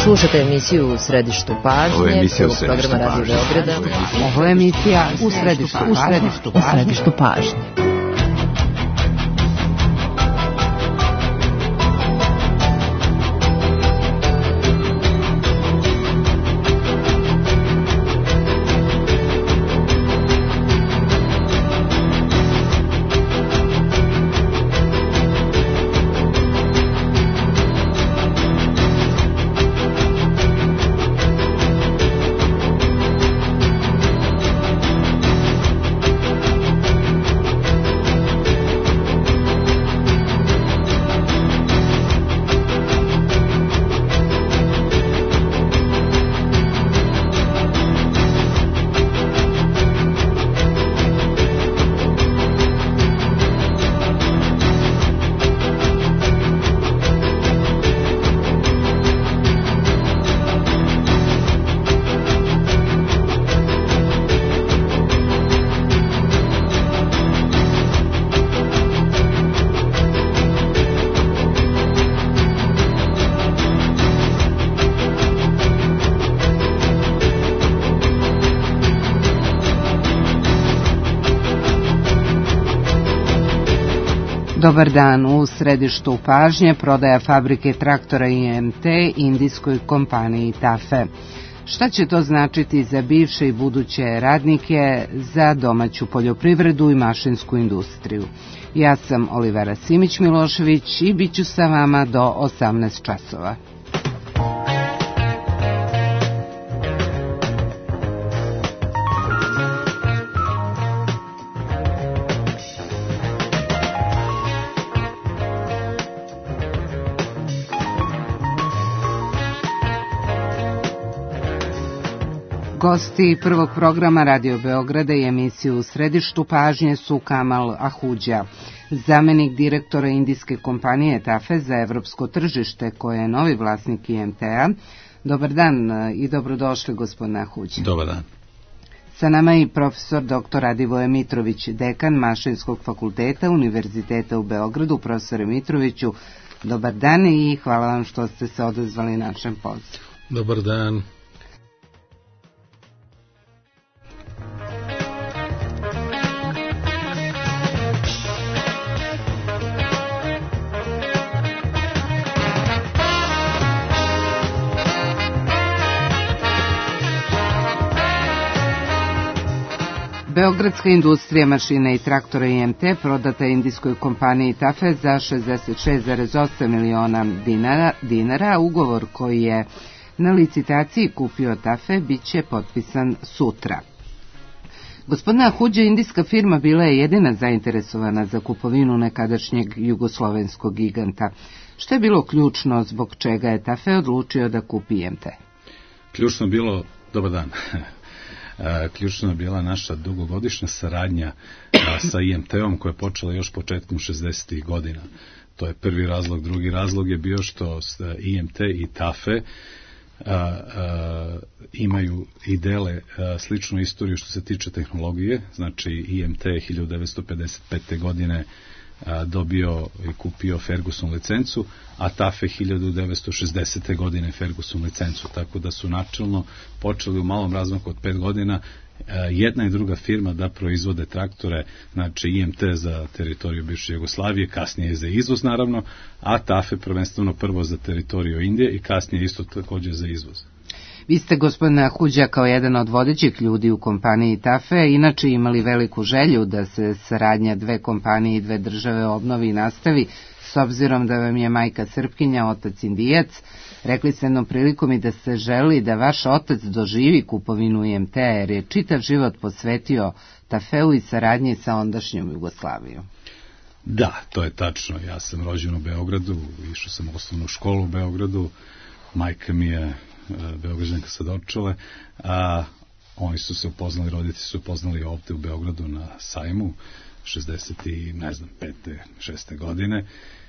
Slušate emisiju U središtu pažnje, prvog programa Radio Beograda. Ovo je emisija U središtu pažnje. Dobar dan, u središtu pažnje prodaja fabrike traktora IMT indijskoj kompaniji TAFE. Šta će to značiti za bivše i buduće radnike, za domaću poljoprivredu i mašinsku industriju? Ja sam Olivera Simić-Milošević i bit ću sa vama do 18 časova. Gosti prvog programa Radio Beograda i emisiju U središtu pažnje su Kamal Ahudža, zamenik direktora indijske kompanije TAFE za evropsko tržište, koje je novi vlasnik IMT-a. Dobar dan i dobrodošli, gospodine Ahudža. Dobar dan. Sa nama je i profesor dr. Radivoje Mitrović, dekan Mašinskog fakulteta Univerziteta u Beogradu. Profesore Mitroviću, dobar dan i hvala vam što ste se odazvali našem pozivu. Dobar dan. Beogradska industrija mašina i traktora IMT prodata indijskoj kompaniji TAFE za 66,8 miliona dinara. Ugovor koji je na licitaciji kupio TAFE bit će potpisan sutra. Gospodina Ahudža, indijska firma bila je jedina zainteresovana za kupovinu nekadašnjeg jugoslovenskog giganta. Što je bilo ključno zbog čega je TAFE odlučio da kupi IMT? Ključno bilo, dobar dan. Ključna je bila naša dugogodišnja saradnja sa IMT-om koja je počela još početkom 60. godina. To je prvi razlog. Drugi razlog je bio što IMT i TAFE imaju i dele sličnu istoriju što se tiče tehnologije. Znači IMT je 1955. godine dobio i kupio Ferguson licencu, a TAFE 1960. godine Ferguson licencu, tako da su načelno počeli u malom razmaku od 5 godina jedna i druga firma da proizvode traktore, znači IMT za teritoriju bivše Jugoslavije, kasnije za izvoz naravno, a TAFE prvenstveno prvo za teritoriju Indije i kasnije isto također za izvoz. Vi ste, gospodine Ahudža, kao jedan od vodećih ljudi u kompaniji TAFE, inače imali veliku želju da se saradnja dve kompanije i dve države obnovi i nastavi, s obzirom da vam je majka Srpkinja, otac Indijac. Rekli ste jednom prilikom i da ste želi da vaš otac doživi kupovinu IMT, jer je čitav život posvetio TAFE-u i saradnji sa ondašnjom Jugoslavijom. Da, to je tačno. Ja sam rođen u Beogradu, išao sam u osnovnu školu u Beogradu, majka mi je Beograđanka sa Dorčole, a oni su se upoznali, roditelji su upoznali ovde u Beogradu na sajmu 65. 6. godine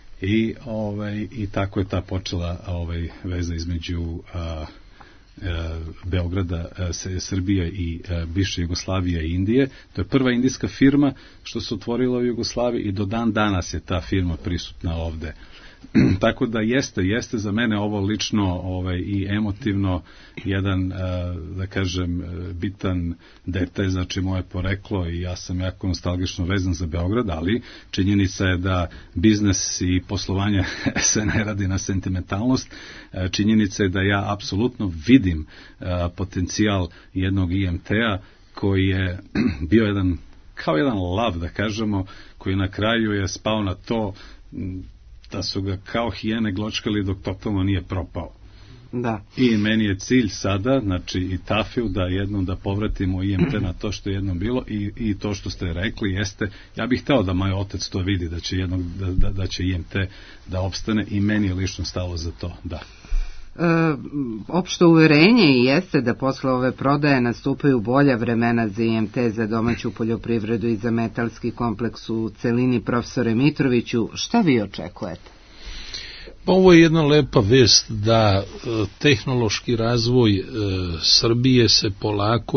i tako je ta počela veza između Beograda, Srbije i bivše Jugoslavije i Indije. To je prva indijska firma što se otvorila u Jugoslaviji i do dan danas je ta firma prisutna ovde Tako da jeste za mene ovo lično i emotivno jedan, da kažem, bitan detalj, znači moje poreklo i ja sam jako nostalgično vezan za Beograd, ali činjenica je da biznes i poslovanje se ne radi na sentimentalnost. Činjenica je da ja apsolutno vidim potencijal jednog IMT-a koji je bio kao jedan lav, da kažemo, koji na kraju je spao na to da su ga kao hijene gločkali dok totalno nije propao. Da. I meni je cilj sada, znači i TAFE-u, da jednom da povratimo IMT na to što je jednom bilo i to što ste rekli jeste, ja bih hteo da moj otac to vidi, da će da će IMT da opstane i meni je lično stalo za to, da. Opšto uverenje i jeste da posle ove prodaje nastupaju bolja vremena za IMT, za domaću poljoprivredu i za metalski kompleks u celini. Profesore Mitroviću, šta vi očekujete? Ovo je jedna lepa vest da tehnološki razvoj Srbije se polako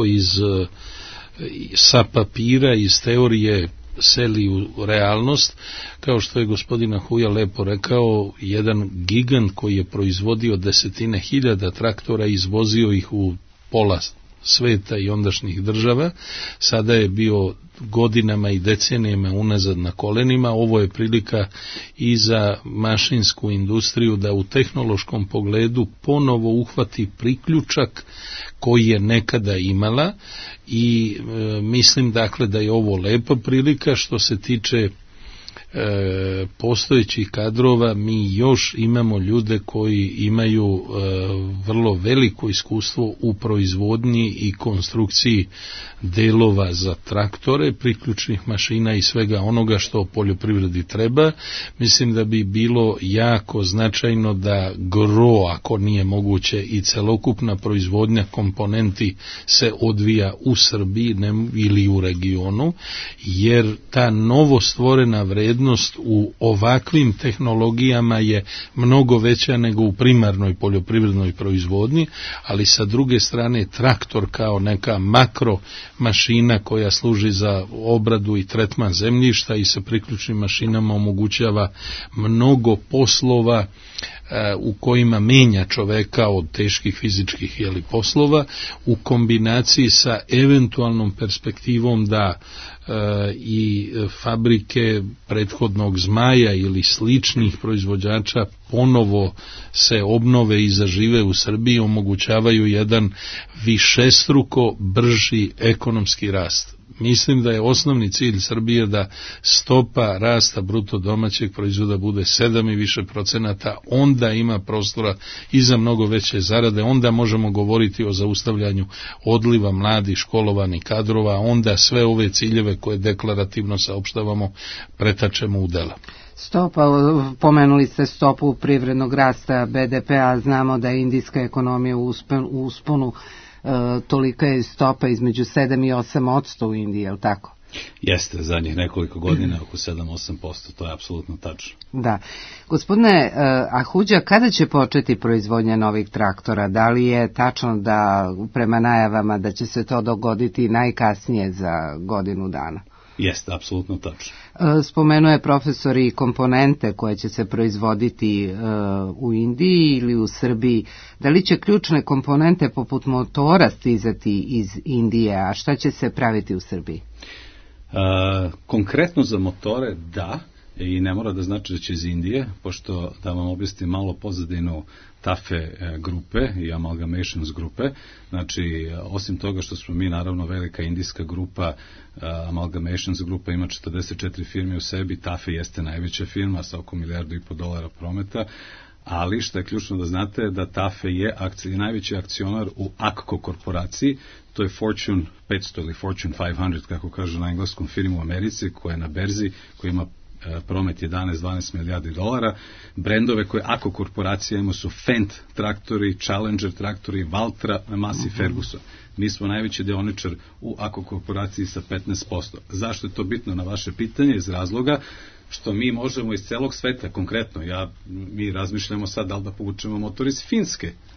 sa papira, iz teorije seli u realnost. Kao što je gospodin Ahuja lepo rekao, jedan gigant koji je proizvodio desetine hiljada traktora, izvozio ih u pola sveta i ondašnjih država, sada je bio godinama i decenijama unazad na kolenima. Ovo je prilika i za mašinsku industriju da u tehnološkom pogledu ponovo uhvati priključak koji je nekada imala i mislim dakle da je ovo lepa prilika. Što se tiče postojećih kadrova, mi još imamo ljude koji imaju vrlo veliko iskustvo u proizvodnji i konstrukciji delova za traktore, priključnih mašina i svega onoga što poljoprivredi treba. Mislim da bi bilo jako značajno da gro, ako nije moguće i celokupna proizvodnja komponenti se odvija u Srbiji ili u regionu, jer ta novo stvorena vrednost u ovakvim tehnologijama je mnogo veća nego u primarnoj poljoprivrednoj proizvodnji, ali sa druge strane traktor kao neka makro mašina koja služi za obradu i tretman zemljišta i sa priključnim mašinama omogućava mnogo poslova u kojima menja čoveka od teških fizičkih poslova, u kombinaciji sa eventualnom perspektivom da i fabrike prethodnog Zmaja ili sličnih proizvođača ponovo se obnove i zažive u Srbiji, omogućavaju jedan višestruko brži ekonomski rast. Mislim da je osnovni cilj Srbije da stopa rasta bruto domaćeg proizvoda bude 7 i više procenata, onda ima prostora i za mnogo veće zarade, onda možemo govoriti o zaustavljanju odliva mladih školovanih kadrova, onda sve ove ciljeve koje deklarativno saopštavamo pretačemo u dela. Stopa, pomenuli ste stopu privrednog rasta BDP-a, znamo da je indijska ekonomija u usponu, tolika je stopa između 7 i 8% u Indiji, je li tako? Jeste, zadnjih nekoliko godina oko 7-8%, to je apsolutno tačno. Da. Gospodine Ahuđa, kada će početi proizvodnja novih traktora? Da li je tačno da prema najavama da će se to dogoditi najkasnije za godinu dana? Jeste, apsolutno tačno. Spomenuo je profesor i komponente koje će se proizvoditi u Indiji ili u Srbiji. Da li će ključne komponente poput motora stizati iz Indije, a šta će se praviti u Srbiji? Konkretno za motore da, i ne mora da znači da će iz Indije, pošto da vam objasnim malo pozadinu TAFE grupe i Amalgamations grupe. Znači, osim toga što smo mi naravno velika indijska grupa, Amalgamations grupa ima 44 firme u sebi, TAFE jeste najveća firma sa oko $1,5 milijardu prometa, ali što je ključno da znate da TAFE je najveći akcionar u AKKO korporaciji, to je Fortune 500 ili Fortune 500, kako kažu na engleskom, firmu u Americi, koja je na berzi, koja ima promet 11-12 milijardi dolara. Brendove koje AKKO korporacija ima su Fendt traktori, Challenger traktori, Valtra, Massey Ferguson. Mi smo najveći deoničar u AKKO korporaciji sa 15%. Zašto je to bitno na vaše pitanje? Iz razloga što mi možemo iz celog sveta, konkretno, mi razmišljamo sad da li da povučemo motor iz Finske,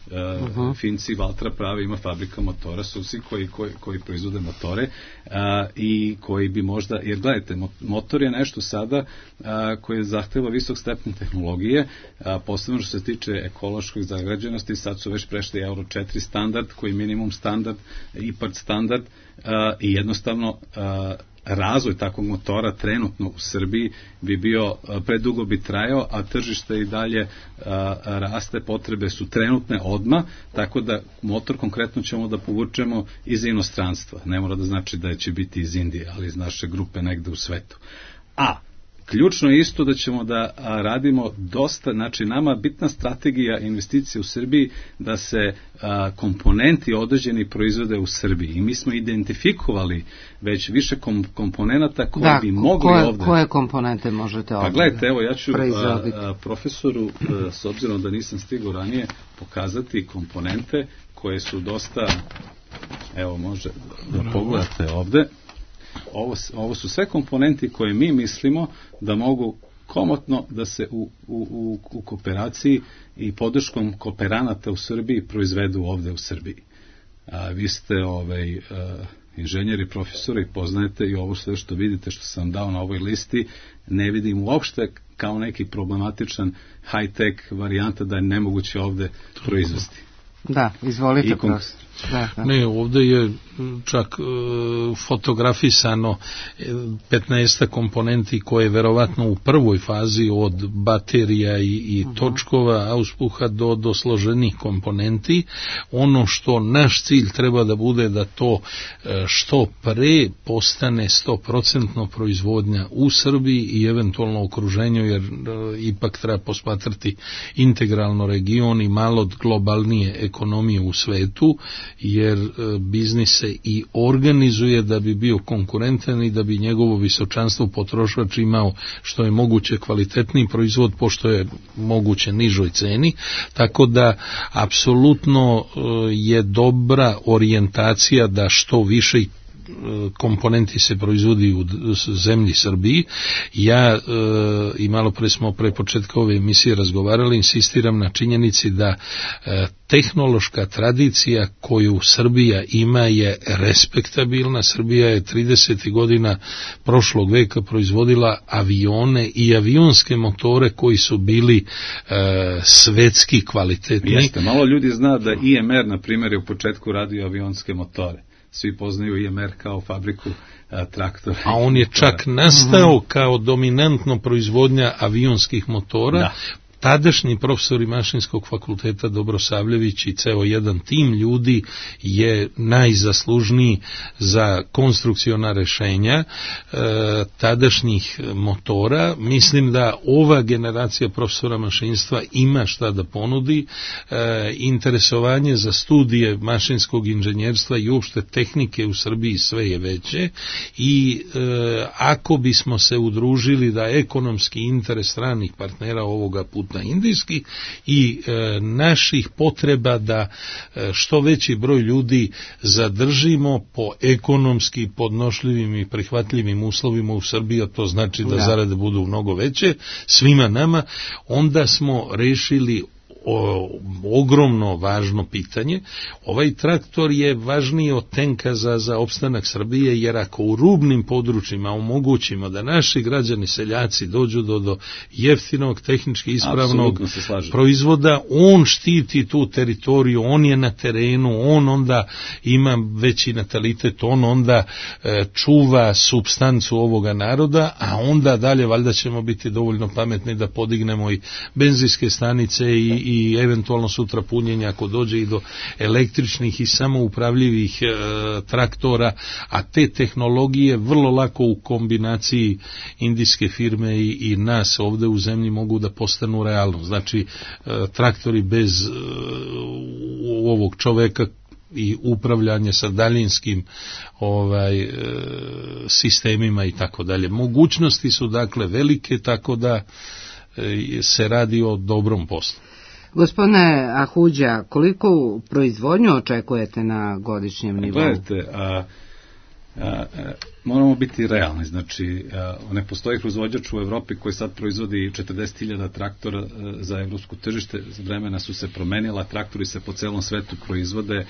Finci, Valtra prave, ima fabrika motora, Susi koji proizvode motore i koji bi možda, jer gledajte, motor je nešto sada koje zahteva visok stepen tehnologije, posebno što se tiče ekološkog zagađenosti, sad su već prešli Euro 4 standard, koji je minimum standard, IPART standard, i jednostavno razvoj takvog motora trenutno u Srbiji bi bio, predugo bi trajao, a tržište i dalje raste, potrebe su trenutne odmah, tako da motor konkretno ćemo da povučemo iz inostranstva. Ne mora da znači da će biti iz Indije, ali iz naše grupe negde u svetu. A ključno je isto da ćemo da radimo dosta, znači nama bitna strategija investicije u Srbiji da se komponenti određeni proizvode u Srbiji i mi smo identifikovali već više komponenata koji bi mogli ovde. Koje komponente možete ovde? Pa gledajte, evo ja ću profesoru, s obzirom da nisam stigao ranije, pokazati komponente koje su dosta, evo može da pogledate ovde. Ovo su sve komponenti koje mi mislimo da mogu komotno da se u kooperaciji i podrškom kooperanata u Srbiji proizvedu ovde u Srbiji. Vi ste inženjeri, profesori, poznajete i ovo sve što vidite, što sam dao na ovoj listi, ne vidim uopšte kao neki problematičan high-tech varijanta da je nemoguće ovde proizvesti. Da, izvolite profesor. Ne, ovde je čak fotografisano 15 komponenti koje verovatno u prvoj fazi od baterija i točkova auspuha do složenih komponenti. Ono što naš cilj treba da bude da to što pre postane 100% proizvodnja u Srbiji i eventualno okruženju, jer ipak treba posmatrati integralno region i malo globalnije ekonomije u svetu, jer biznis se i organizuje da bi bio konkurentan i da bi njegovo visočanstvo potrošač imao što je moguće kvalitetniji proizvod pošto je moguće nižoj ceni, tako da apsolutno je dobra orijentacija da što više komponenti se proizvodi u zemlji Srbiji. Ja i malo pre smo pre početka ove emisije razgovarali, insistiram na činjenici da tehnološka tradicija koju Srbija ima je respektabilna. Srbija je 30. godina prošlog veka proizvodila avione i avionske motore koji su bili svetski kvalitetni. Jeste, malo ljudi zna da IMR, na primjer, je u početku radio avionske motore. Svi poznaju IMR kao fabriku traktora. A on je čak nastao kao dominantno proizvodnja avionskih motora. Da. Tadašnji profesori Mašinskog fakulteta Dobrosavljević i ceo jedan tim ljudi je najzaslužniji za konstrukciona rešenja tadašnjih motora. Mislim da ova generacija profesora mašinstva ima šta da ponudi. Interesovanje za studije mašinskog inženjerstva i uopšte tehnike u Srbiji sve je veće i ako bismo se udružili da ekonomski interes stranih partnera ovoga puta indijski i naših potreba da što veći broj ljudi zadržimo po ekonomski podnošljivim i prihvatljivim uslovima u Srbiji, a to znači da zarade budu mnogo veće svima nama, onda smo rešili ogromno važno pitanje. Ovaj traktor je važniji od tenka za opstanak Srbije, jer ako u rubnim područjima omogućimo da naši građani, seljaci dođu do jeftinog, tehnički ispravnog proizvoda, on štiti tu teritoriju, on je na terenu, on onda ima veći natalitet, on onda čuva supstancu ovoga naroda, a onda dalje valjda ćemo biti dovoljno pametni da podignemo i benzinske stanice i eventualno sutra punjenja ako dođe i do električnih i samoupravljivih traktora, a te tehnologije vrlo lako u kombinaciji indijske firme i nas ovde u zemlji mogu da postanu realnost. Znači, traktori bez ovog čoveka i upravljanje sa daljinskim sistemima i tako dalje. Mogućnosti su dakle velike, tako da se radi o dobrom poslu. Gospodine Ahuđa, koliko proizvodnju očekujete na godišnjem nivou? Gledajte, moramo biti realni, znači ne postoji proizvođač u Evropi koji sad proizvodi 40.000 traktora za evropsko tržište, vremena su se promenila, traktori se po celom svetu proizvode,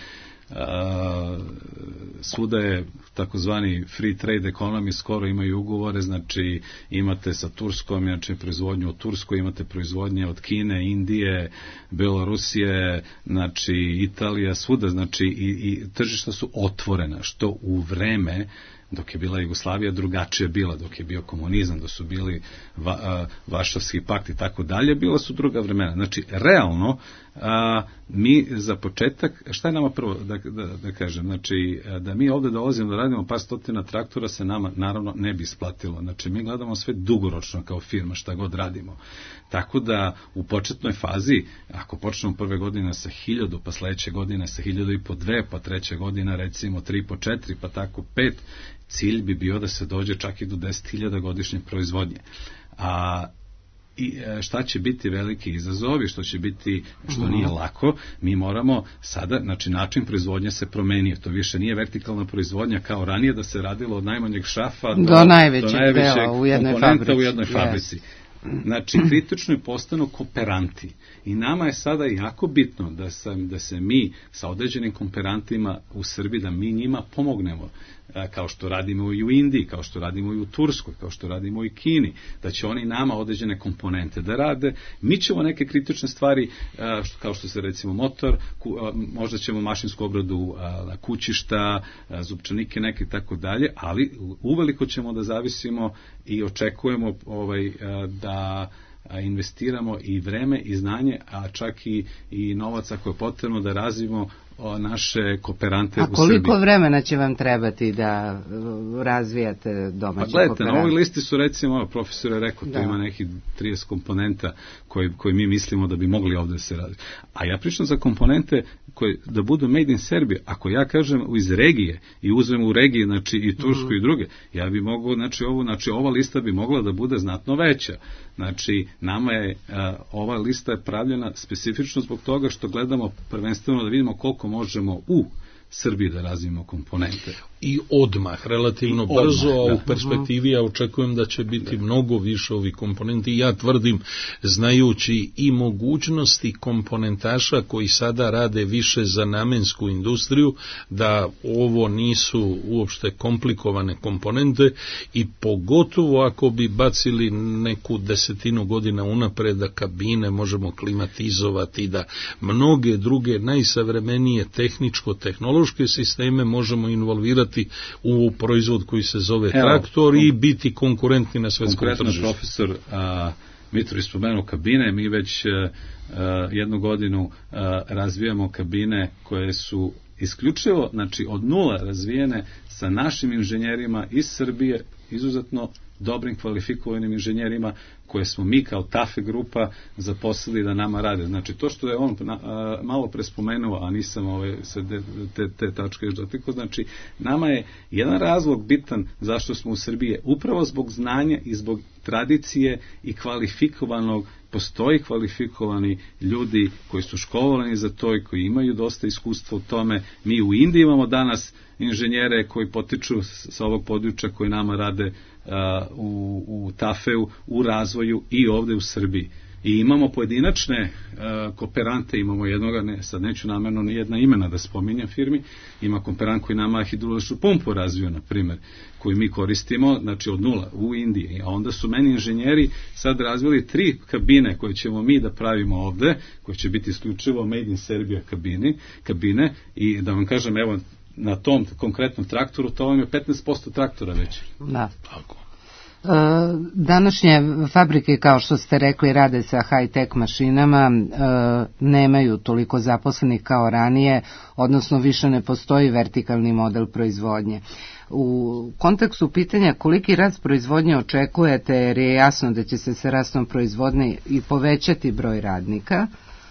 svuda je takozvani free trade economy, skoro imaju ugovore, znači imate sa Turskom, znači proizvodnju od Turskoj, imate proizvodnje od Kine, Indije, Belorusije, znači Italija, svuda, znači i tržišta su otvorena, što u vreme dok je bila Jugoslavija drugačije bila, dok je bio komunizam, dok su bili Varšavski pakt i tako dalje, bila su druga vremena. Znači, realno, mi za početak, šta je nama prvo da kažem, znači, da mi ovde dolazimo da radimo par stotina traktora se nama naravno ne bi isplatilo. Znači, mi gledamo sve dugoročno kao firma, šta god radimo. Tako da, u početnoj fazi, ako počnemo prve godine sa 1000, pa sledeće godine sa 1500, pa treće godina recimo 3 po 4, pa tako 5, cilj bi bio da se dođe čak i do 10.000 godišnje proizvodnje. I šta će biti veliki izazovi, što nije lako, mi moramo sada, znači način proizvodnje se promenio, to više nije vertikalna proizvodnja kao ranije da se radilo od najmanjeg šafa do najvećeg dela u jednoj fabrici. Znači, kritično postanu kooperanti. I nama je sada jako bitno da se mi sa određenim kooperantima u Srbiji, da mi njima pomognemo, kao što radimo i u Indiji, kao što radimo i u Turskoj, kao što radimo i u Kini, da će oni nama određene komponente da rade. Mi ćemo neke kritične stvari, kao što se recimo motor, možda ćemo mašinsku obradu kućišta, zupčanike neke i tako dalje, ali uveliko ćemo da zavisimo i očekujemo da investiramo i vreme i znanje, a čak i novac ako je potrebno da razvijemo naše kooperante u Srbiji. A koliko vremena će vam trebati da razvijate domaće kooperante? Pa gledajte, na ovoj listi su recimo, profesor je rekao, to ima nekih 30 komponenta koje mi mislimo da bi mogli ovde se raditi. A ja pričam za komponente koje da budu made in Serbia. Ako ja kažem iz regije i uzmem u regiji, znači i Tursku i druge, ja bi mogao, znači ova lista bi mogla da bude znatno veća. Znači, nama je, ova lista je pravljena specifično zbog toga što gledamo prvenstveno da vidimo koliko možemo u Srbiji da razvijemo komponente. I odmah, relativno brzo, a u perspektivi ja očekujem da će biti mnogo više ovih komponenti. I ja tvrdim, znajući i mogućnosti komponentaša koji sada rade više za namensku industriju, da ovo nisu uopšte komplikovane komponente i pogotovo ako bi bacili neku 10 godina unapred da kabine možemo klimatizovati, da mnoge druge najsavremenije tehničko-tehnološke sisteme možemo involvirati u proizvod koji se zove traktor i biti konkurentni na svetskom tržištu. Konkretno profesor Mitro ispomenuo kabine, mi već jednu godinu razvijamo kabine koje su isključivo, znači od nula razvijene sa našim inženjerima iz Srbije, izuzetno dobrim kvalifikovanim inženjerima koje smo mi kao TAFE grupa zaposlili da nama rade. Znači to što je on malo prespomenuo, a nisam te tačke još dotikao, znači nama je jedan razlog bitan zašto smo u Srbiji upravo zbog znanja i zbog tradicije i kvalifikovanog, postoji kvalifikovani ljudi koji su školovani za to i koji imaju dosta iskustva u tome. Mi u Indiji imamo danas inženjere koji potiču sa ovog područja koji nama rade u TAFE-u, u razvoju i ovde u Srbiji. I imamo pojedinačne kooperante, imamo jednoga, sad neću namerno ni jedna imena da spominjem firmi, ima kooperant koji nama hidroličnu pumpu razvio, na primjer, koju mi koristimo, znači od nula, u Indiji. A onda su meni inženjeri sad razvili 3 kabine koje ćemo mi da pravimo ovde, koje će biti isključivo made in Serbia kabine, i da vam kažem, evo, na tom konkretnom traktoru, to vam je 15% traktora već. Da. Tako. Današnje fabrike, kao što ste rekli, rade sa high-tech mašinama, nemaju toliko zaposlenih kao ranije, odnosno više ne postoji vertikalni model proizvodnje. U kontekstu pitanja koliki rast proizvodnje očekujete, jer je jasno da će se sa rastom proizvodnje i povećati broj radnika,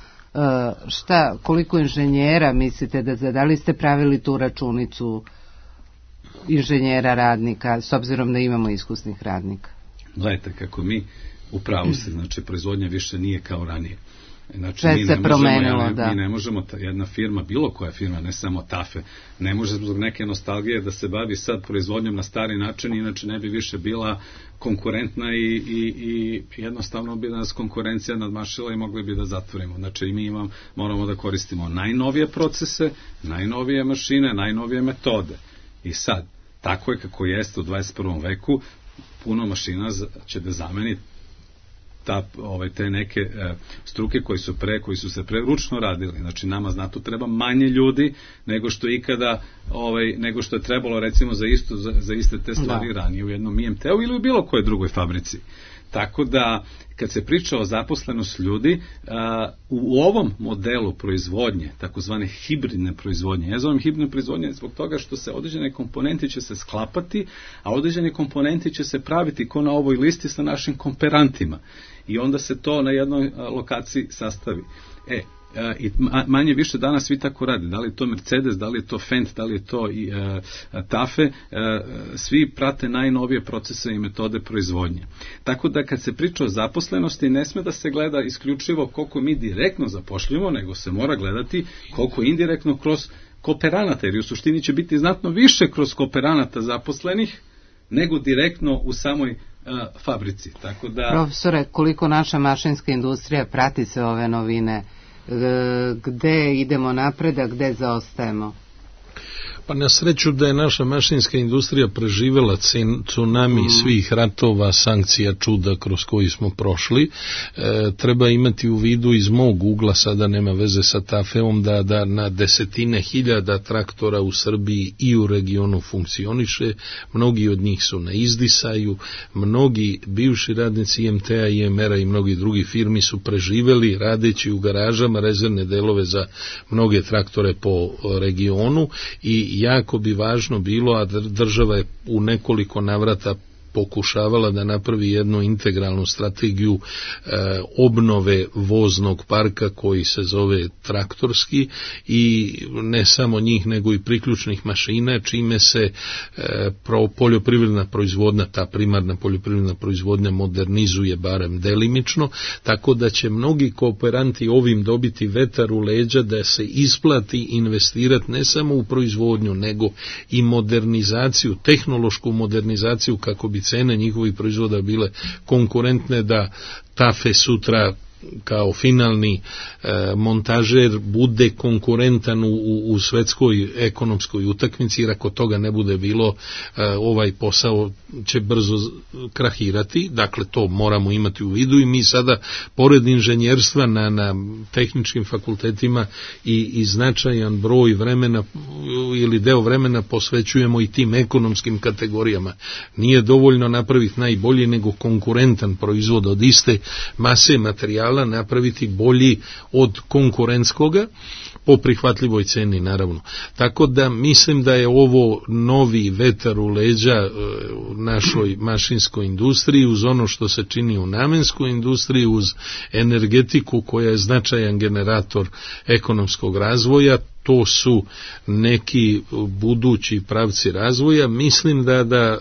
koliko inženjera mislite da li ste pravili tu računicu inženjera, radnika, s obzirom da imamo iskusnih radnika? Gledajte, kako mi u pravu se, znači proizvodnja više nije kao ranije. Znači, sve se promenilo, mi ne možemo, jedna firma, bilo koja firma, ne samo TAFE, ne može zbog neke nostalgije da se bavi sad proizvodnjom na stari način, inače ne bi više bila konkurentna i jednostavno bi nas konkurencija nadmašila i mogli bi da zatvorimo. Znači, mi moramo da koristimo najnovije procese, najnovije mašine, najnovije metode. I sad, tako je kako jeste u 21. veku, puno mašina će da zameni te neke struke koji su se pre ručno radili. Znači, nama znatno treba manje ljudi nego što ikada, nego što je trebalo recimo za iste te stvari ranije u jednom IMT-u ili u bilo kojoj drugoj fabrici. Tako da, kad se priča o zaposlenost ljudi, u ovom modelu proizvodnje, takozvane hibridne proizvodnje, ja zovem hibridne proizvodnje zbog toga što se određene komponenti će se sklapati, a određene komponenti će se praviti ko na ovoj listi sa našim kooperantima. I onda se to na jednoj lokaciji sastavi. I manje više danas svi tako radi. Da li je to Mercedes, da li je to Fendt, da li je to TAFE, svi prate najnovije procese i metode proizvodnje. Tako da kad se priča o zaposlenosti, ne sme da se gleda isključivo koliko mi direktno zapošljimo, nego se mora gledati koliko indirektno kroz kooperanata, jer u suštini će biti znatno više kroz kooperanata zaposlenih nego direktno u samoj fabrici. Tako da... Profesore, koliko naša mašinska industrija prati se ove novine? Gde idemo napred, a gde zaostajemo? Pa na sreću da je naša mašinska industrija preživela tsunami svih ratova, sankcija, čuda kroz koji smo prošli. Treba imati u vidu iz mog ugla, sada nema veze sa TAFE-om, da na desetine hiljada traktora u Srbiji i u regionu funkcioniše. Mnogi od njih su na izdisaju, mnogi bivši radnici IMT-a, IMR-a i mnogi drugi firmi su preživeli radeći u garažama rezervne delove za mnoge traktore po regionu i jako bi važno bilo, a država je u nekoliko navrata pokušavala da napravi jednu integralnu strategiju obnove voznog parka koji se zove traktorski i ne samo njih nego i priključnih mašina, čime se poljoprivredna proizvodnja, ta primarna poljoprivredna proizvodnja modernizuje barem delimično, tako da će mnogi kooperanti ovim dobiti vetar u leđa da se isplati investirati ne samo u proizvodnju nego i modernizaciju, tehnološku modernizaciju kako bi cene njihovih proizvoda bile konkurentne, da TAFE sutra kao finalni montažer bude konkurentan u svetskoj ekonomskoj utakmici, jer ako toga ne bude bilo, ovaj posao će brzo krahirati. Dakle, to moramo imati u vidu i mi sada, pored inženjerstva na tehničkim fakultetima i značajan broj vremena ili deo vremena posvećujemo i tim ekonomskim kategorijama. Nije dovoljno napraviti najbolji, nego konkurentan proizvod od iste mase materijala napraviti bolji od konkurentskoga po prihvatljivoj ceni, naravno. Tako da mislim da je ovo novi vetar u leđa našoj mašinskoj industriji, uz ono što se čini u namenskoj industriji, uz energetiku koja je značajan generator ekonomskog razvoja. To su neki budući pravci razvoja. Mislim da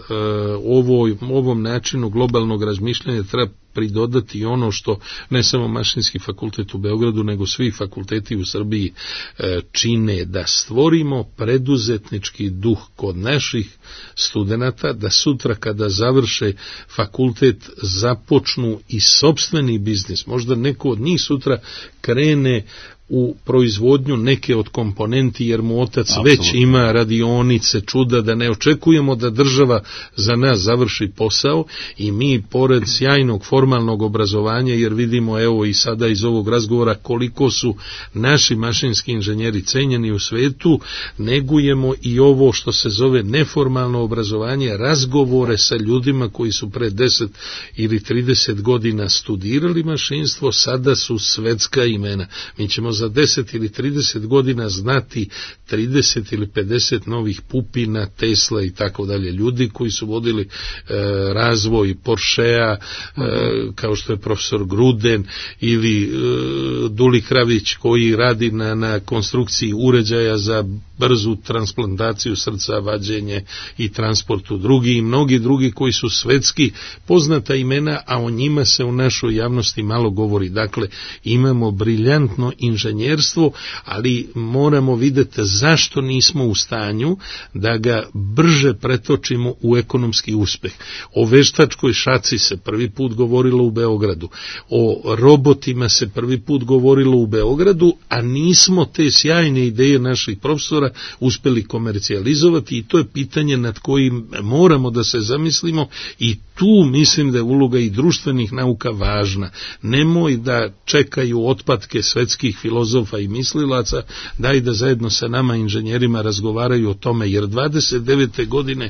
ovom načinu globalnog razmišljanja treba pridodati ono što ne samo Mašinski fakultet u Beogradu, nego svi fakulteti u Srbiji čine, da stvorimo preduzetnički duh kod naših studenata, da sutra kada završe fakultet započnu i sopstveni biznis. Možda neko od njih sutra krene u proizvodnju neke od komponenti, jer mu otac već ima radionice, čuda, da ne očekujemo da država za nas završi posao i mi, pored sjajnog formalnog obrazovanja, jer vidimo evo i sada iz ovog razgovora koliko su naši mašinski inženjeri cenjeni u svetu, negujemo i ovo što se zove neformalno obrazovanje, razgovore sa ljudima koji su pre 10 ili 30 godina studirali mašinstvo, sada su svetska imena. Mi ćemo za 10 ili 30 godina znati 30 ili 50 novih Pupina, Tesla i tako dalje. Ljudi koji su vodili razvoj Porschea, kao što je profesor Gruden ili Duli Kravić koji radi na konstrukciji uređaja za brzu transplantaciju srca, vađenje i transportu drugi i mnogi drugi koji su svetski poznata imena, a o njima se u našoj javnosti malo govori. Dakle, imamo briljantno inženjerstvo, ali moramo vidjeti zašto nismo u stanju da ga brže pretočimo u ekonomski uspeh. O veštačkoj šaci se prvi put govorilo u Beogradu, o robotima se prvi put govorilo u Beogradu, a nismo te sjajne ideje naših profesora uspeli komercijalizovati i to je pitanje nad kojim moramo da se zamislimo i tu mislim da je uloga i društvenih nauka važna. Nemoj da čekaju otpatke svetskih filozofa i mislilaca, daj da zajedno sa nama inženjerima razgovaraju o tome, jer 29. godine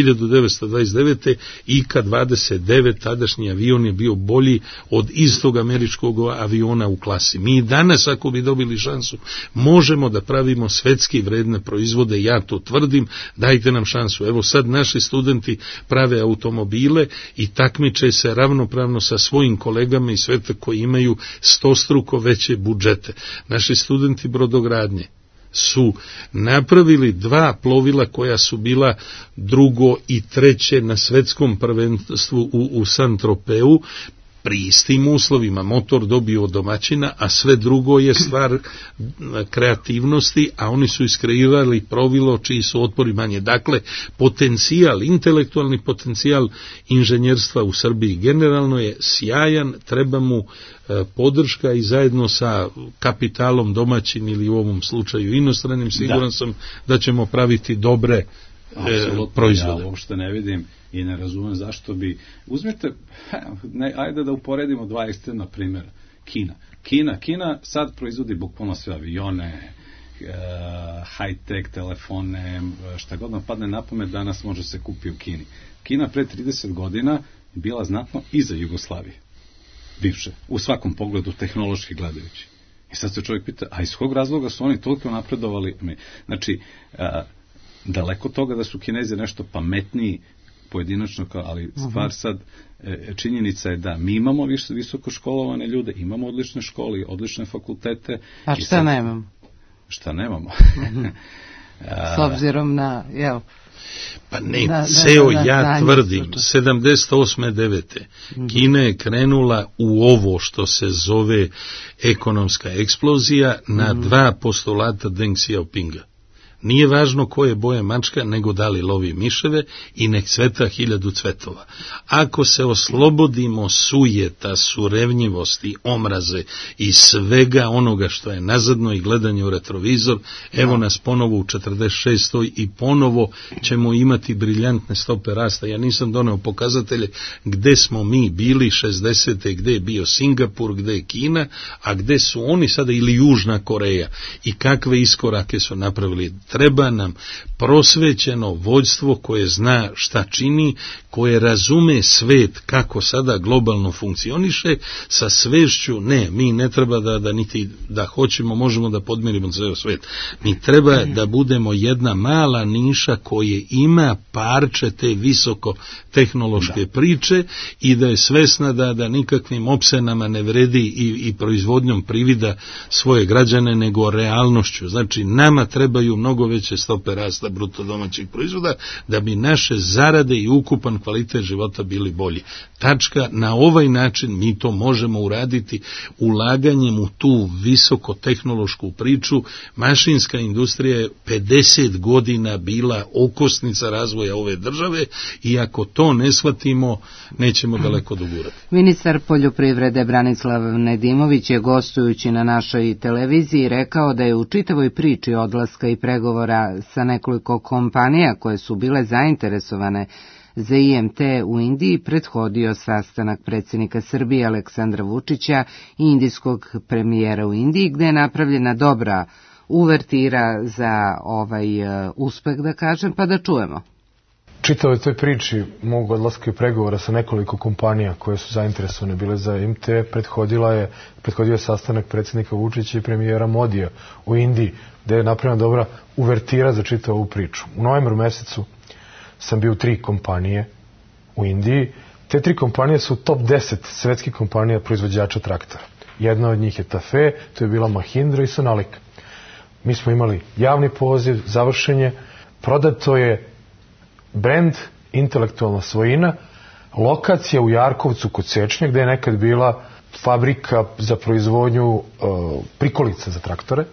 1929. IK-29 tadašnji avion je bio bolji od istog američkog aviona u klasi. Mi danas, ako bi dobili šansu, možemo da pravimo svetski vredne proizvode, ja to tvrdim, dajte nam šansu. Evo sad naši studenti prave automobile i takmiče se ravnopravno sa svojim kolegama iz sveta koji imaju 100struko veće budžete. Naši studenti brodogradnje su napravili 2 plovila koja su bila drugo i treće na svetskom prvenstvu u Saint-Tropeu, pri istim uslovima, motor dobio od domaćina, a sve drugo je stvar kreativnosti, a oni su iskreirali plovilo čiji su otpori manje. Dakle, potencijal, intelektualni potencijal inženjerstva u Srbiji generalno je sjajan, treba mu podrška i zajedno sa kapitalom domaćin ili u ovom slučaju inostranim, siguran sam da ćemo praviti dobre proizvode. Ja uopšte ne vidim i ne razumem zašto bi... Uzmite, ajde da uporedimo 2 ekstremna primjera. Kina sad proizvodi bukvalno sve avione, high-tech telefone, šta god nam padne na pamet danas može se kupi u Kini. Kina pre 30 godina je bila znatno iza Jugoslavije. Bivše, u svakom pogledu tehnološki gledajući. I sad se čovjek pita, a iz kog razloga su oni toliko napredovali? Znači, daleko toga da su Kinezi nešto pametniji pojedinačno, ali stvar sad, činjenica je da mi imamo visoko školovane ljude, imamo odlične škole, odlične fakultete. A šta sad, nemamo? Šta nemamo? S obzirom na, jel... Pa ne, ja tvrdim, 78. 9. Kina je krenula u ovo što se zove ekonomska eksplozija na 2 postulata Deng Xiaopinga. Nije važno koje boje mačka, nego da li lovi miševe i nek cveta 1000 cvetova. Ako se oslobodimo sujeta, surevnjivosti, omraze i svega onoga što je nazadno i gledanje u retrovizor, evo nas ponovo u 46. i ponovo ćemo imati briljantne stope rasta. Ja nisam doneo pokazatelje gde smo mi bili 60. gde je bio Singapur, gde je Kina, a gde su oni sada ili Južna Koreja i kakve iskorake su napravili. Treba nam prosvećeno vođstvo koje zna šta čini, koje razume svet kako sada globalno funkcioniše, sa svešću, mi ne treba da niti da hoćemo, možemo da podmirimo ceo svet. Mi treba da budemo jedna mala niša koje ima parče te visoko tehnološke priče i da je svesna da nikakvim opsenama ne vredi i proizvodnjom privida svoje građane, nego realnošću. Znači, nama trebaju mnogo veće stope rasta bruto domaćih proizvoda da bi naše zarade i ukupan kvalitet života bili bolji. Tačka, na ovaj način mi to možemo uraditi ulaganjem u tu visokotehnološku priču. Mašinska industrija je 50 godina bila okosnica razvoja ove države i ako to ne shvatimo, nećemo daleko dogurati. Ministar poljoprivrede Branislav Nedimović je gostujući na našoj televiziji rekao da je u čitavoj priči odlaska i pregovora sa nekoliko kompanija koje su bile zainteresovane za IMT u Indiji prethodio sastanak predsjednika Srbije Aleksandra Vučića i indijskog premijera u Indiji, gde je napravljena dobra uvertira za ovaj uspeh, da kažem, pa da čujemo. Čitavoj toj priči mog odlaska i pregovora sa nekoliko kompanija koje su zainteresovane bile za IMT prethodio je sastanak predsjednika Vučića i premijera Modija u Indiji, gde je napravljena dobra uvertira za čitavu ovu priču. U novembru mesecu sam bio u 3 kompanije u Indiji. Te 3 kompanije su top 10 svetskih kompanija proizvođača traktora. Jedna od njih je TAFE, to je bila Mahindra i Sonalika. Mi smo imali javni poziv, završenje, prodato je brend, intelektualna svojina, lokacija u Jarkovcu kod Sečnja, gde je nekad bila fabrika za proizvodnju prikolica za traktore.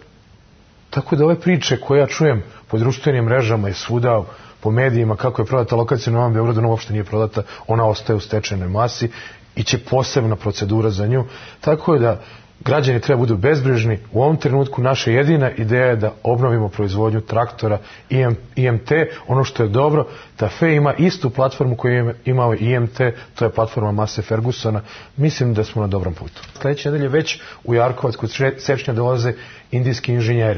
Tako da ove priče koje ja čujem po društvenim mrežama i svuda po medijima kako je prodata lokacija u Novom Beogradu, ona uopšte nije prodata, ona ostaje u stečajnoj masi i će posebna procedura za nju. Tako da građani treba budu bezbrižni. U ovom trenutku naša jedina ideja je da obnovimo proizvodnju traktora IMT. Ono što je dobro, TAFE ima istu platformu koju je imao IMT, to je platforma Massey Fergusona. Mislim da smo na dobrom putu. Sljedeće nedelje već u Jarkovac kod Sečnja dolaze indijski inženjeri.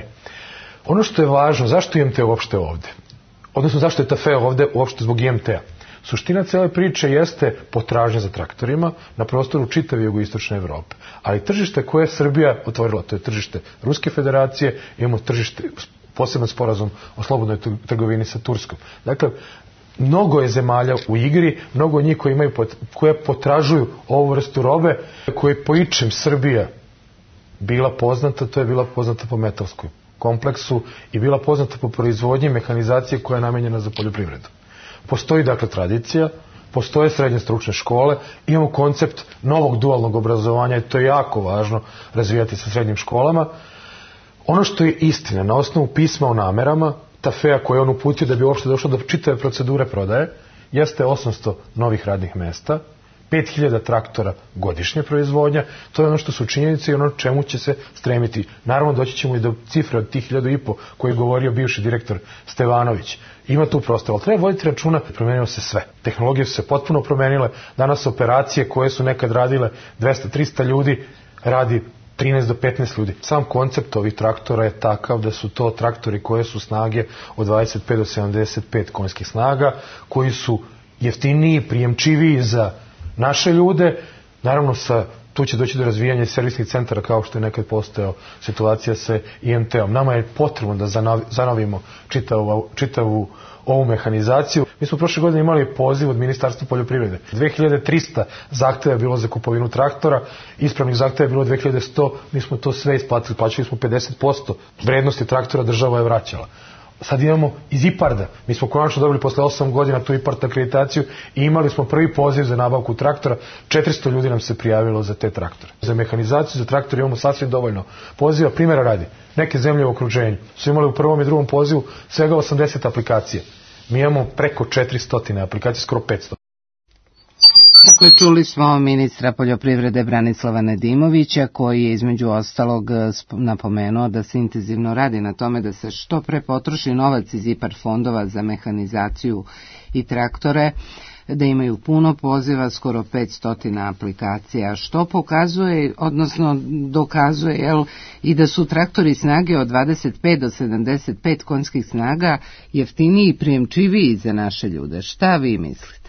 Ono što je važno, zašto IMT uopšte ovde? Odnosno zašto je TAFE ovde uopšte zbog IMT-a? Suština cele priče jeste potražnja za traktorima na prostoru čitave jugoistočne Evrope. Ali tržište koje je Srbija otvorila, to je tržište Ruske federacije, imamo tržište, poseban sporazum o slobodnoj trgovini sa Turskom. Dakle, mnogo je zemalja u igri, mnogo njih koje potražuju ovu vrstu robe, koje po ičem Srbija bila poznata, to je bila poznata po metalskom kompleksu i bila poznata po proizvodnji mehanizacije koja je namenjena za poljoprivredu. Postoji dakle tradicija, postoje srednje stručne škole, imamo koncept novog dualnog obrazovanja i to je jako važno razvijati sa srednjim školama. Ono što je istina, na osnovu pisma o namerama, TAFE-a koje on uputio da bi uopšte došlo do čitave procedure prodaje, jeste 800 novih radnih mesta, 5000 traktora godišnje proizvodnja, to je ono što su činjenice i ono čemu će se stremiti. Naravno, doći ćemo i do cifre od tih 1500 koji je govorio bivši direktor Stevanović. Ima tu prostor, ali treba voditi računa, promenilo se sve. Tehnologije su se potpuno promenile, danas operacije koje su nekad radile 200-300 ljudi, radi 13 do 15 ljudi. Sam koncept ovih traktora je takav da su to traktori koje su snage od 25 do 75 konjskih snaga, koji su jeftiniji, prijemčiviji za naše ljude, naravno tu će doći do razvijanja servisnih centara kao što je nekad postojao situacija sa IMT-om. Nama je potrebno da zanovimo čitavu ovu mehanizaciju. Mi smo prošle godine imali poziv od Ministarstva poljoprivrede. 2300 zahteva je bilo za kupovinu traktora, ispravnih zahteva je bilo 2100, mi smo to sve isplatili, plaćali smo 50%. Vrednosti traktora država je vraćala. Sad imamo iz IPARD-a. Mi smo konačno dobili posle 8 godina tu IPARD akreditaciju i imali smo prvi poziv za nabavku traktora. 400 ljudi nam se prijavilo za te traktore. Za mehanizaciju, za traktore imamo sasvim dovoljno poziva. Primjera radi, neke zemlje u okruženju su imali u prvom i drugom pozivu svega 80 aplikacija. Mi imamo preko 400 aplikacija, skoro 500. Dakle, čuli smo ministra poljoprivrede Branislava Nedimovića koji je između ostalog napomenuo da se intenzivno radi na tome da se što pre potroši novac iz IPARD fondova za mehanizaciju i traktore, da imaju puno poziva, skoro 500 aplikacija, što pokazuje, odnosno dokazuje i da su traktori snage od 25 do 75 konjskih snaga jeftiniji i prijemčiviji za naše ljude. Šta vi mislite?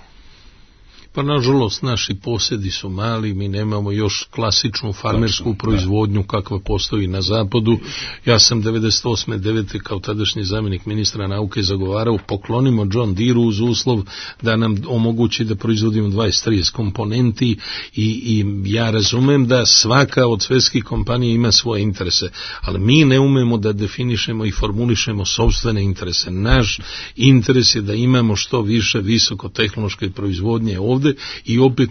Pa nažalost naši posjedi su mali, mi nemamo još klasičnu farmersku proizvodnju kakva postoji na zapadu. Ja sam 98. kao tadašnji zamjenik ministra nauke zagovarao poklonimo John Deere uz uslov da nam omogući da proizvodimo 20-30 komponenti i ja razumem da svaka od svjetskih kompanija ima svoje interese, ali mi ne umemo da definišemo i formulišemo sopstvene interese. Naš interes je da imamo što više visokotehnološke proizvodnje ovdje i opet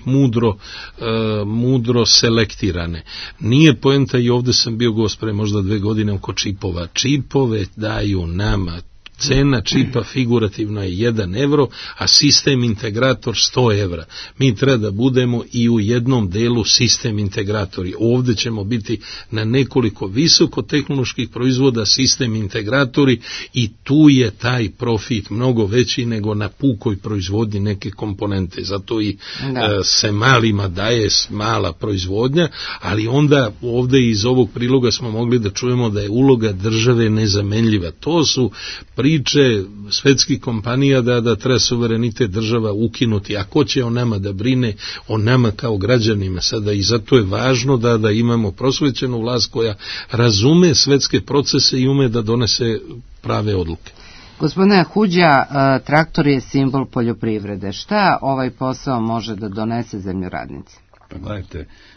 mudro selektirane. Nije poenta, i ovdje sam bio gost pre možda 2 godine oko čipova. Čipove daju nama. Cena čipa figurativno je 1 euro, a sistem integrator 100 evra. Mi treba da budemo i u jednom delu sistem integratori. Ovdje ćemo biti na nekoliko visokotehnoloških proizvoda sistem integratori i tu je taj profit mnogo veći nego na pukoj proizvodnji neke komponente. Zato i se malima daje mala proizvodnja, ali onda ovdje iz ovog priloga smo mogli da čujemo da je uloga države nezamenljiva. To su priče svetskih kompanija da treba suverenitet država ukinuti, a ko će o nama da brine, o nama kao građanima sada, i zato je važno da imamo prosvećenu vlast koja razume svetske procese i ume da donese prave odluke. Gospodine Huđa, traktor je simbol poljoprivrede. Šta ovaj posao može da donese zemljoradnici? Pa gledajte,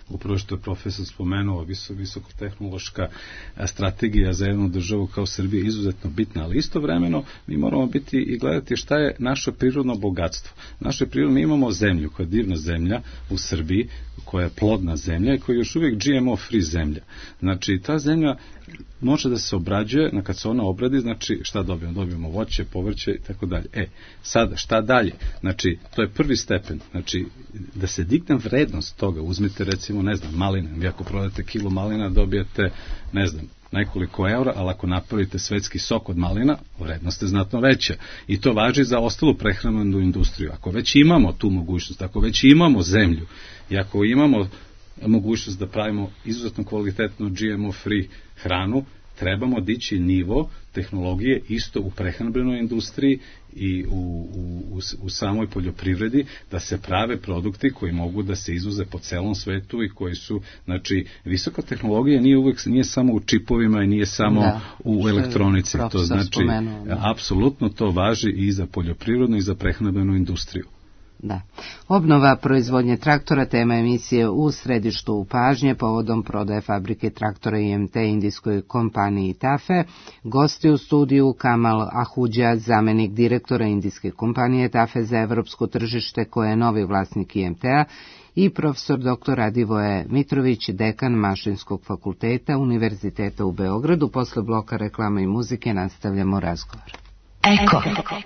upravo što je profesor spomenuo, visokotehnološka strategija za jednu državu kao Srbija izuzetno bitna, ali istovremeno mi moramo biti i gledati šta je naše prirodno bogatstvo. Naše prirodno, mi imamo zemlju koja je divna zemlja u Srbiji, koja je plodna zemlja i koja je još uvijek GMO free zemlja. Znači, ta zemlja može da se obrađuje, kad se ona obradi, znači šta dobijemo? Dobijemo voće, povrće i tako dalje. Sada, šta dalje? Znači, to je prvi stepen. Znači, da se digne vrednost toga, uzmite recimo, ne znam, maline. Vi ako prodate kilu malina, dobijete, ne znam, nekoliko eura, ali ako napravite svetski sok od malina, vrednost je znatno veća. I to važi za ostalu prehrambenu industriju. Ako već imamo tu mogućnost, ako već imamo zemlju i ako imamo mogućnost da pravimo izuzetno kvalitetnu GMO free hranu, trebamo dići nivo tehnologije isto u prehrambenoj industriji i u samoj poljoprivredi, da se prave produkti koji mogu da se izvoze po celom svetu i koji su, znači, visoka tehnologija nije samo u čipovima i nije samo u elektronici. To znači, apsolutno to važi i za poljoprivrednu i za prehrambenu industriju. Da. Obnova proizvodnje traktora tema emisije u središtu pažnje povodom prodaje fabrike traktora IMT indijskoj kompaniji TAFE. Gosti u studiju Kamal Ahudja, zamenik direktora indijske kompanije TAFE za evropsko tržište koje je novi vlasnik IMT-a, i profesor dr. Radivoje Mitrović, dekan Mašinskog fakulteta Univerziteta u Beogradu. Posle bloka reklame i muzike nastavljamo razgovor. Eko.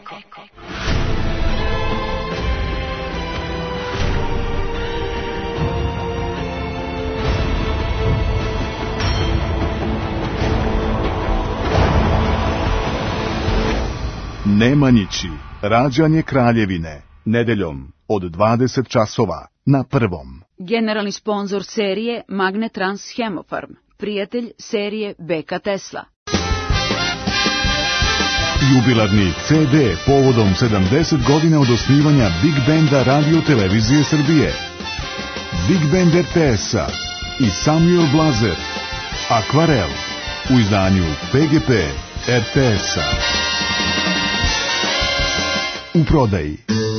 Nemanjići, rađanje Kraljevine, nedeljom od 20 časova na Prvom. Generalni sponzor serije Magnetrans Hemofarm, prijatelj serije Beka Tesla. Jubilarni CD povodom 70 godina od osnivanja Big Benda Radio Televizije Srbije. Big Band RTS-a i Samuel Blazer, Akvarel, u izdanju PGP RTS-a. U prodaji.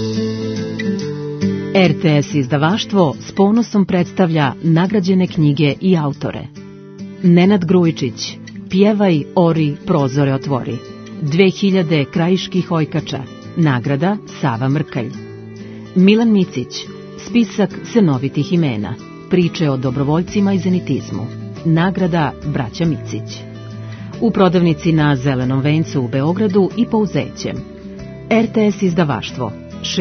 RTS izdavaštvo s ponosom predstavlja nagrađene knjige i autore. Nenad Grujičić, Pjevaj, ori, prozore otvori. 2000 krajiških ojkača, nagrada Sava Mrkalj. Milan Micić, spisak senovitih imena, priče o dobrovoljcima i zenitizmu, nagrada Braća Micić. U prodavnici na Zelenom vencu u Beogradu i Pouzećem. RTS izdavaštvo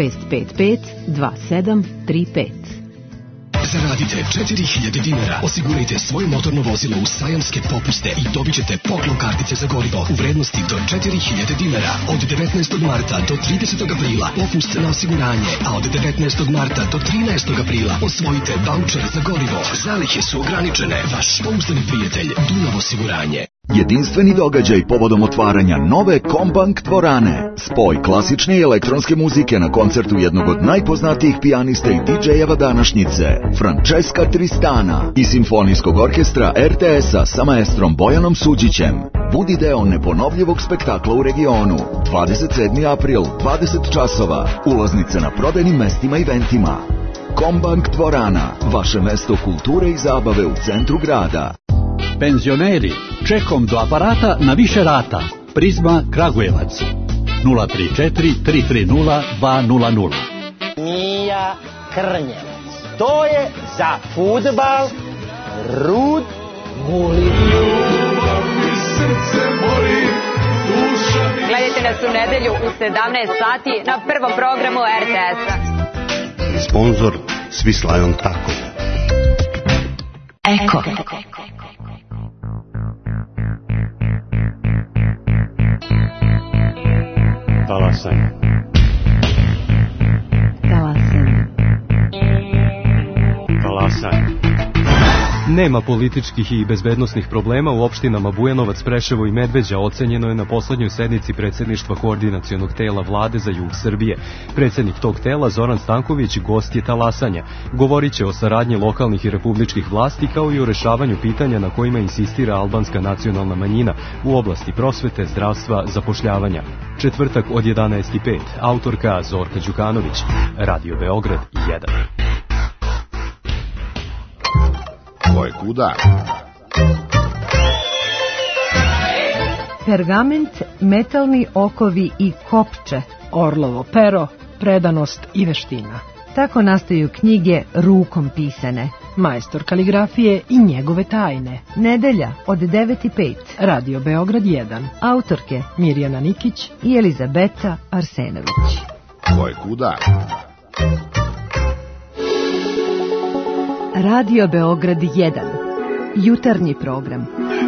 655-2735. Zaradite 4000 dinara, osigurajte svoje motorno vozilo u sajamske popuste i dobit ćete poklon kartice za gorivo u vrednosti do 4000 dinara. Od 19. marta do 30. aprila popust na osiguranje, a od 19. marta do 13. aprila osvojite vaučer za gorivo. Zalihe su ograničene. Vaš pouzdani prijatelj Dunav osiguranje. Jedinstveni događaj povodom otvaranja nove Kombank dvorane. Spoj klasične i elektronske muzike na koncertu jednog od najpoznatijih pijanista i DJ-eva današnjice, Francesca Tristana, i simfonijskog orkestra RTS-a sa maestrom Bojanom Suđićem. Budi deo neponovljivog spektakla u regionu. 27. april, 20 časova. Ulaznice na prodajnim mestima i eventima. Kombank dvorana, vaše mesto kulture i zabave u centru grada. Penzioneri, čekom do aparata na više rata. Prizma Kragujevac 034 330 200. Mija Krnjevac. To je za fudbal Rud Guli. Gledajte nas u nedelju u 17 sati na prvom programu RTS-a. Sponzor Svislajon Tako. Eko. Talasanje. Nema političkih i bezbednosnih problema u opštinama Bujanovac, Preševo i Medveđa, ocenjeno je na poslednjoj sednici predsjedništva koordinacionog tela vlade za jug Srbije. Predsjednik tog tela, Zoran Stanković, gost je talasanja. Govorit će o saradnji lokalnih i republičkih vlasti kao i o rešavanju pitanja na kojima insistira albanska nacionalna manjina u oblasti prosvete, zdravstva, zapošljavanja. Četvrtak od 11:05. Autorka Zorka Đukanović. Radio Beograd 1. Ko je kuda? Pergament, metalni okovi i kopče, orlovo pero, predanost i veština. Tako nastaju knjige rukom pisane. Majstor kaligrafije i njegove tajne. Nedelja od 9:05. Radio Beograd 1. Autorke Mirjana Nikić i Elizabeta Arsenović. Ko je kuda? Radio Beograd 1. Jutarnji program.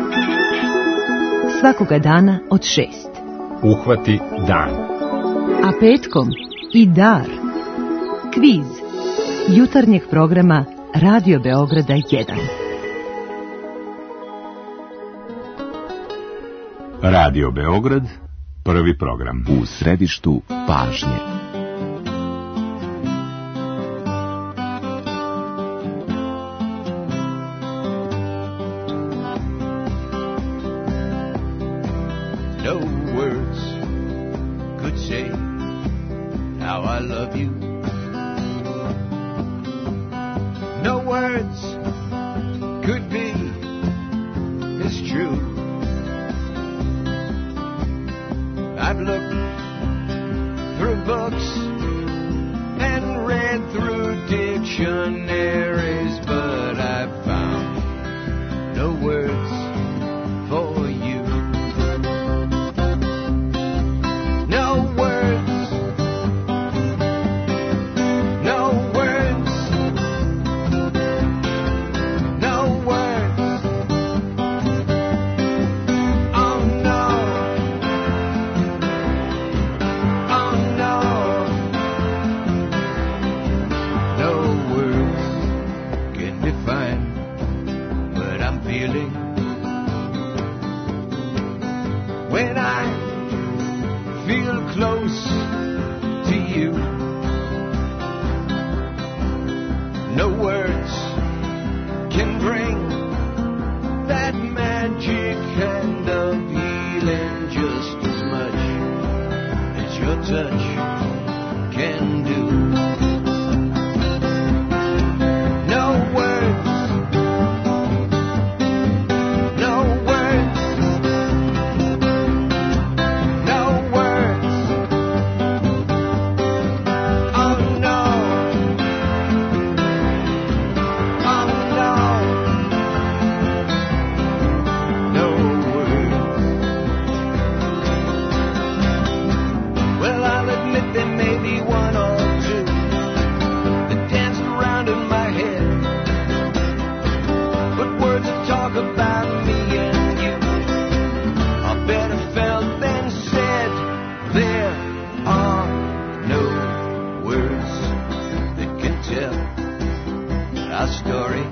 Svakoga dana od 6. Uhvati dan. A petkom i dar. Kviz jutarnjeg programa Radio Beograda 1. Radio Beograd, prvi program. U središtu pažnje. No words could say how I love you. No words could be as true. I've looked through books and read through dictionaries, but I've found no words for you. No words, no words, no words. Oh no, oh no, no words can define what I'm feeling when I feel close to you. No words can bring that magic kind of healing just as much as your touch can do. No words, no words, no words. Oh no, oh no, no words. Well, I'll admit there may be one or two that danced around in my head, but words that talk about me and you are better felt than said. There are no words that can tell our story.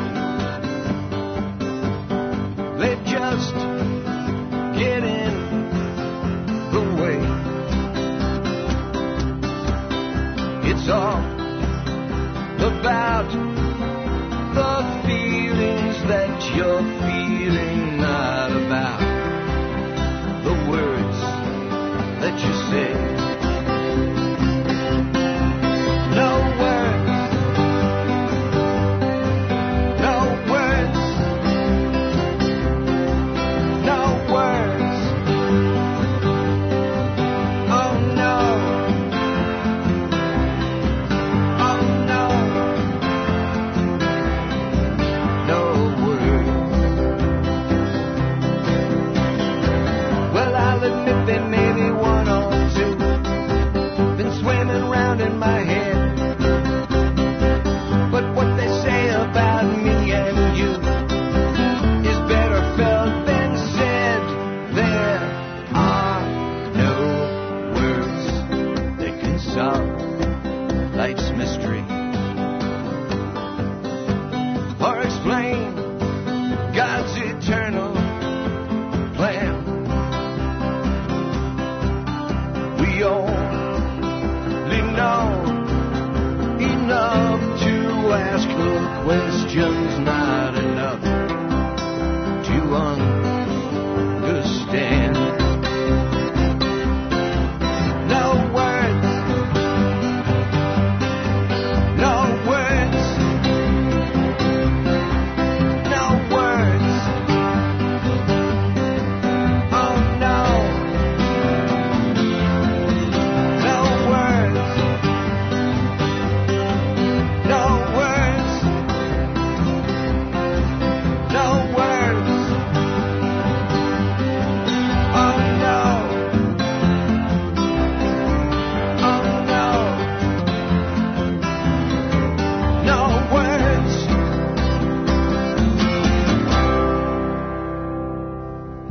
They just get in the way. It's all about the feelings that you're feeling, not about the words that you say. No words, no words, no words. Oh no, oh no, no words. Well, I'll admit there may be one or two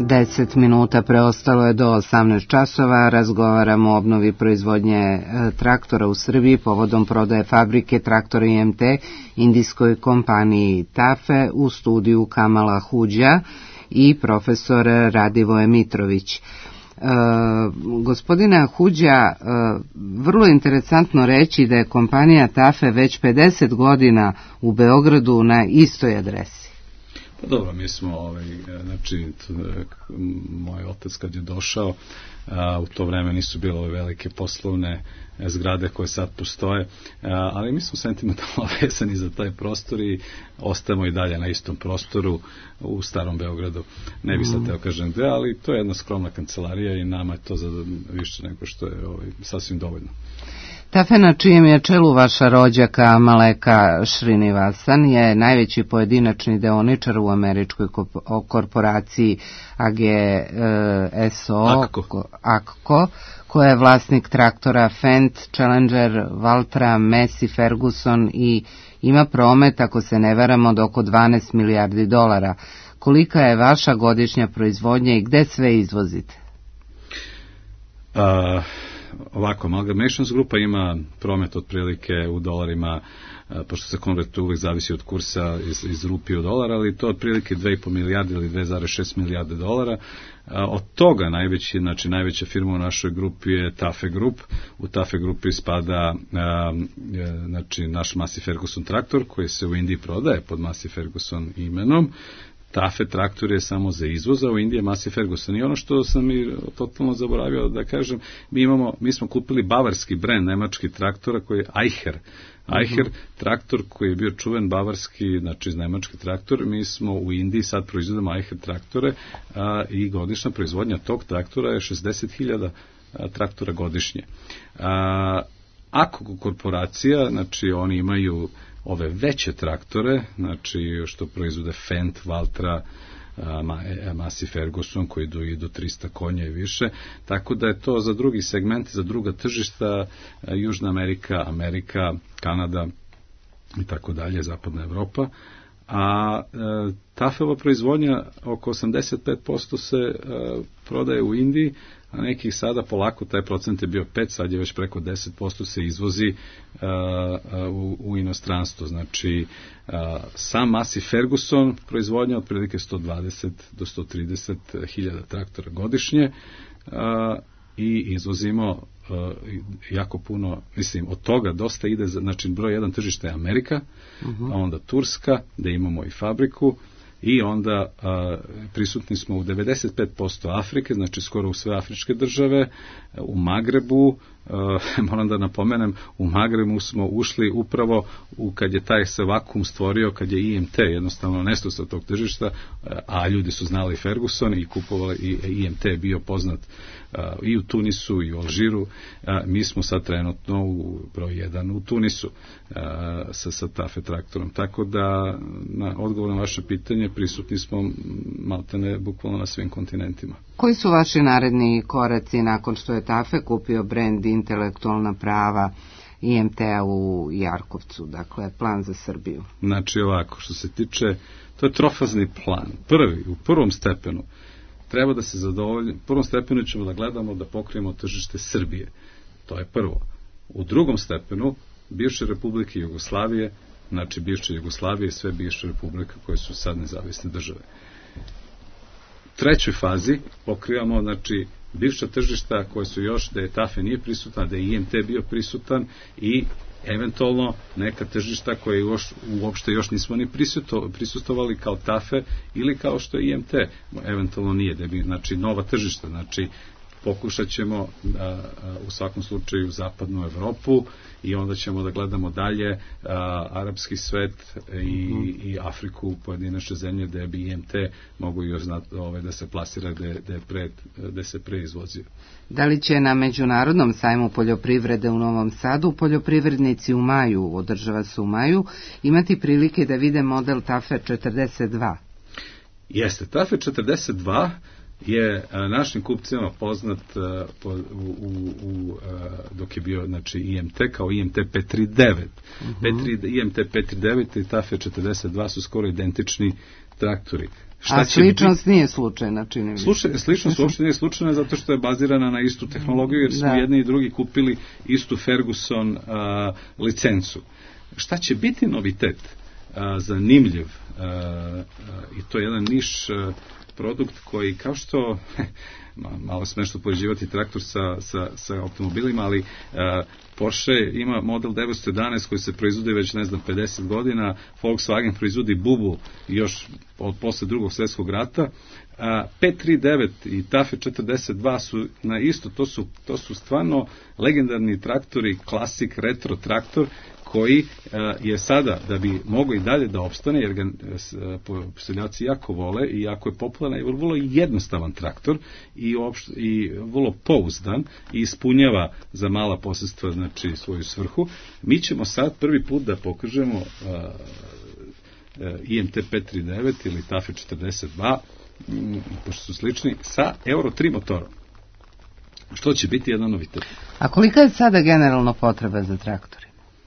10 minuta preostalo je do 18 časova. Razgovaramo o obnovi proizvodnje traktora u Srbiji povodom prodaje fabrike traktora IMT indijskoj kompaniji TAFE. U studiju Kamala Huđa i profesor Radivoje Mitrović. Gospodina Huđa, vrlo interesantno reći da je kompanija TAFE već 50 godina u Beogradu na istoj adresi. Pa dobro, mi smo, znači, moj otac kad je došao, u to vreme nisu bile ove velike poslovne zgrade koje sad postoje, ali mi smo sentimentalno vezani za taj prostor i ostajemo i dalje na istom prostoru u Starom Beogradu. Ne bih sad teo kažem gde, ali to je jedna skromna kancelarija i nama je to za više nego što je sasvim dovoljno. TAFE, na čijem je čelu vaša rođaka Maleka Srinivasan, je najveći pojedinačni deoničar u američkoj korporaciji AGSO AGCO, koja je vlasnik traktora Fendt, Challenger, Valtra, Massey Ferguson i ima promet, ako se ne varamo, od oko 12 milijardi dolara. Kolika je vaša godišnja proizvodnja i gde sve izvozite? Ovako, Amalgamations grupa ima promet otprilike u dolarima, pošto se konvertuje uvek zavisi od kursa iz rupije u dolar, ali to otprilike 2,5 milijarde ili 2,6 milijarde dolara. Od toga najveća firma u našoj grupi je TAFE Group. U TAFE grupi spada naš Massey Ferguson traktor koji se u Indiji prodaje pod Massey Ferguson imenom. TAFE traktor je samo za izvoz, a u Indiji je Massey Ferguson. I ono što sam i totalno zaboravio da kažem, mi smo kupili bavarski brend nemački traktora koji je Eicher. Eicher traktor koji je bio čuven bavarski, znači nemački traktor. Mi smo u Indiji sad proizvodimo Eicher traktore i godišnja proizvodnja tog traktora je 60.000 traktora godišnje. Ako korporacija, znači oni imaju ove veće traktore, znači što proizvode Fendt, Valtra, Massey Ferguson koji idu i do 300 konja i više, tako da je to za drugi segment, za druga tržišta, Južna Amerika, Kanada i tako dalje, Zapadna Evropa. A TAFE-ova proizvodnja oko 85% se prodaje u Indiji, a nekih sada polako taj procent je bio 5, sad je već preko 10% se izvozi u inostranstvo. Znači, sam Massey Ferguson proizvodnja otprilike 120 do 130 hiljada traktora godišnje i izvozimo jako puno, mislim, od toga dosta ide, znači broj jedan tržište je Amerika, a onda Turska, gde imamo i fabriku, i onda prisutni smo u 95% Afrike, znači skoro u sve afričke države, u Magrebu, moram da napomenem, u Magrebu smo ušli upravo kad je taj se vakum stvorio, kad je IMT jednostavno nestao sa tog tržišta, a ljudi su znali Ferguson i kupovali, i IMT je bio poznat i u Tunisu i u Alžiru. Mi smo sad trenutno u broj 1 u Tunisu sa TAFE traktorom. Tako da, na odgovor na vaše pitanje, prisutni smo maltene bukvalno na svim kontinentima. Koji su vaši naredni koraci nakon što je TAFE kupio brend intelektualna prava IMT-a u Jarkovcu, dakle plan za Srbiju? Znači ovako, što se tiče, to je trofazni plan. U prvom stepenu treba da se zadovolji, u prvom stepenu ćemo da gledamo da pokrijemo tržište Srbije. To je prvo. U drugom stepenu, bivše republike Jugoslavije, znači bivše Jugoslavije i sve bivše republike koje su sad nezavisne države. U trećoj fazi pokrivamo, znači, bivša tržišta koje su još, da je TAFE nije prisutan, da je IMT bio prisutan i eventualno neka tržišta koje uopšte još nismo ni prisustovali kao TAFE ili kao što je IMT, eventualno nije, da bi, znači, nova tržišta, znači, pokušat ćemo u svakom slučaju zapadnu Evropu i onda ćemo da gledamo dalje arapski svet i Afriku, pojedinačne zemlje gde bi IMT mogu još da se plasira gde se preizvozio. Da li će na Međunarodnom sajmu poljoprivrede u Novom Sadu poljoprivrednici u maju, održava se u maju, imati prilike da vide model TAFE 42? Jeste, TAFE 42 je našim kupcima poznat dok je bio, znači, IMT kao IMT 539. IMT 539 i TAFE 42 su skoro identični traktori. A sličnost nije slučajna, čini mi se. Sličnost uopšte nije slučajna zato što je bazirana na istu tehnologiju, jer smo jedni i drugi kupili istu Ferguson licencu. Šta će biti novitet? Zanimljiv, i to je jedan niš produkt koji, kao što malo smešno poređivati traktor sa automobilima, ali Porsche ima model 911 koji se proizvodi već 50 godina, Volkswagen proizvodi bubu još od posle drugog svjetskog rata, 539 i TAFE 42 su na isto, to su stvarno legendarni traktori, klasik, retro traktor, koji je sada, da bi mogao i dalje da opstane, jer ga seljaci jako vole i jako je popularan i vrlo jednostavan traktor i vrlo pouzdan i ispunjava za mala posjedstva, znači, svoju svrhu. Mi ćemo sad prvi put da pokažemo IMT 539 ili TAFE 42, pošto su slični, sa Euro 3 motorom. Što će biti jedan novitet. A kolika je sada generalno potreba za traktori?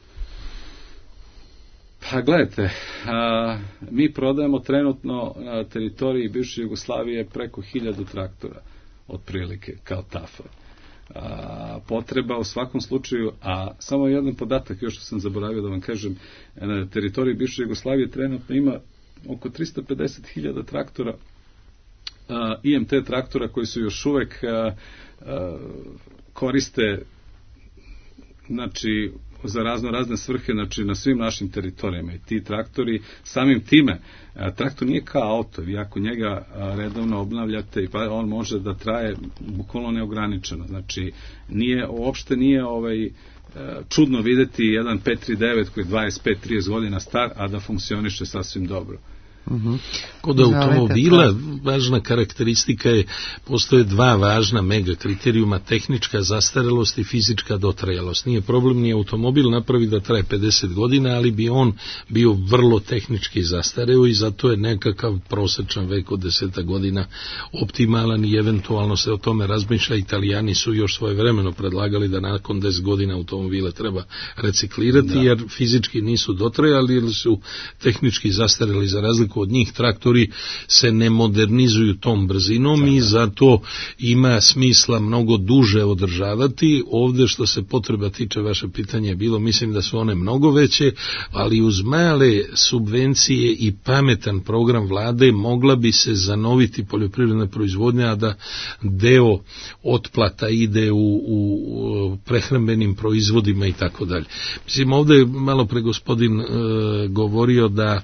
Pa gledajte, mi prodajemo trenutno na teritoriji bivše Jugoslavije preko 1000 traktora, otprilike, kao TAFA. Potreba u svakom slučaju, a samo jedan podatak još što sam zaboravio da vam kažem, na teritoriji bivše Jugoslavije trenutno ima oko 350.000 traktora, IMT traktora koji su još uvek koriste, znači, za razne svrhe, znači na svim našim teritorijama, i ti traktori, samim time, traktor nije kao auto, vi ako njega redovno obnavljate, on može da traje bukvalno neograničeno, znači uopšte nije čudno videti jedan 539 koji je 25-30 godina star, a da funkcioniše sasvim dobro. Kod automobila važna karakteristika je, postoje dva važna mega kriterijuma, tehnička zastarelost i fizička dotrajalost. Nije problem ni automobil napravi da traje 50 godina, ali bi on bio vrlo tehnički zastareo i zato je nekakav prosječan vek od 10 godina optimalan i eventualno se o tome razmišlja. Italijani su još svojevremeno predlagali da nakon 10 godina automobile treba reciklirati, jer fizički nisu dotrajali ili su tehnički zastareli. Za razliku od njih, traktori se ne modernizuju tom brzinom i zato ima smisla mnogo duže održavati. Ovdje što se potreba tiče, vaše pitanje je bilo, mislim da su one mnogo veće, ali uz male subvencije i pametan program vlade mogla bi se zanoviti poljoprivredna proizvodnja, a da deo otplata ide u prehrambenim proizvodima i tako dalje. Mislim, ovdje je malo pre gospodin govorio da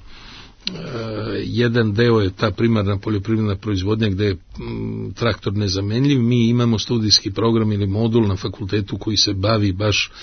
jedan deo je ta primarna poljoprivredna proizvodnja gdje je traktor nezamenljiv. Mi imamo studijski program ili modul na fakultetu koji se bavi baš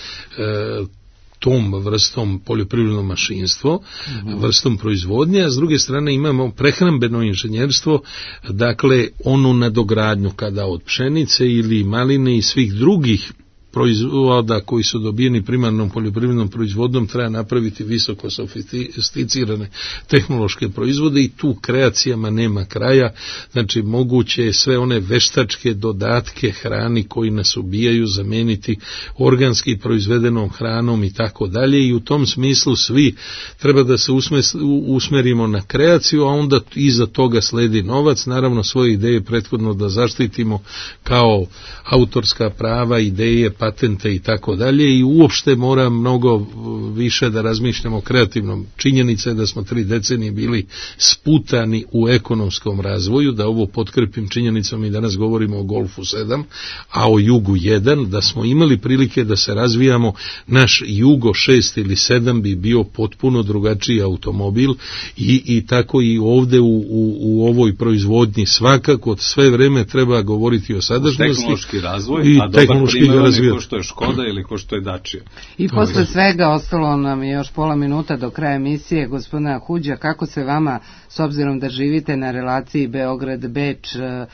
tom vrstom poljoprivredno mašinstvo, vrstom proizvodnje, a s druge strane imamo prehrambeno inženjerstvo, dakle onu nadogradnju kada od pšenice ili maline i svih drugih proizvoda koji su dobijeni primarnom poljoprivrednom proizvodom treba napraviti visoko sofisticirane tehnološke proizvode i tu kreacijama nema kraja. Znači moguće je sve one veštačke dodatke hrani koji nas ubijaju zameniti organski proizvedenom hranom i tako dalje, i u tom smislu svi treba da se usmerimo na kreaciju, a onda iza toga sledi novac, naravno svoje ideje prethodno da zaštitimo kao autorska prava, ideje, patente i tako dalje, i uopšte mora mnogo više da razmišljamo kreativno. Činjenica je da smo 3 decenije bili sputani u ekonomskom razvoju, da ovo potkrepim činjenicom i danas govorimo o Golfu 7, a o Jugu 1, da smo imali prilike da se razvijamo, naš Jugo 6 ili 7 bi bio potpuno drugačiji automobil i tako i ovde u ovoj proizvodnji svakako sve vreme treba govoriti o sadašnjosti. Tehnološki razvoj, a dobar primjer ko što je Škoda ili ko što je Dacia. I posle svega ostalo nam je još pola minuta do kraja emisije. Gospodina Huđa, kako se vama, s obzirom da živite na relaciji Beograd-Beč,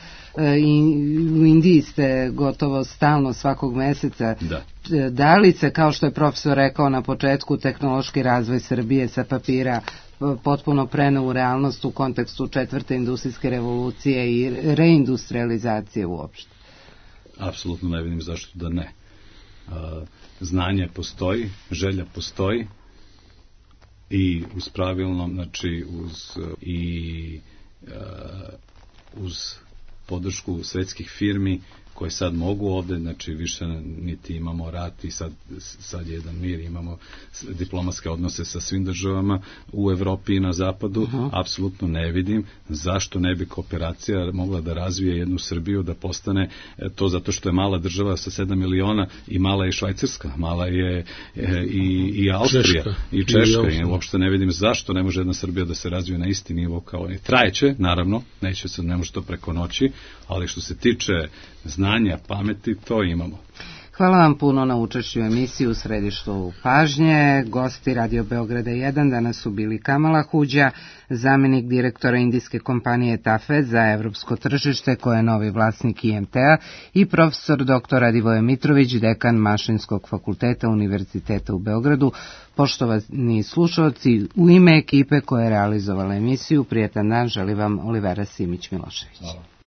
u Indiji ste gotovo stalno svakog meseca, da li se, kao što je profesor rekao na početku, tehnološki razvoj Srbije sa papira potpuno preneo u realnost u kontekstu 4. industrijske revolucije i reindustrializacije uopšte? Apsolutno ne vidim zašto da ne. Znanje postoji, želja postoji i uz pravilno, znači uz podršku svetskih firmi koje sad mogu ovde, znači više niti imamo rat i sad je jedan mir, imamo diplomatske odnose sa svim državama u Evropi i na zapadu, apsolutno ne vidim zašto ne bi kooperacija mogla da razvije jednu Srbiju, da postane to zato što je mala država sa 7 miliona i mala je Švajcarska, mala je i Austrija i Češka i uopšte ne vidim zašto ne može jedna Srbija da se razvije na isti nivo kao i trajeće, naravno, ne može to preko noći, ali što se tiče znanja, pameti, to imamo. Hvala vam puno na učešću u emisiji U središtu pažnje. Gosti Radio Beograda 1 danas su bili Kamala Huđa, zamjenik direktora indijske kompanije TAFE za evropsko tržište, koja je novi vlasnik IMT-a, i profesor dr. Radivoje Mitrović, dekan Mašinskog fakulteta Univerziteta u Beogradu. Poštovani slušalci, u ime ekipe koja je realizovala emisiju, prijetan dan želi vam Olivera Simić-Milošević. Hvala.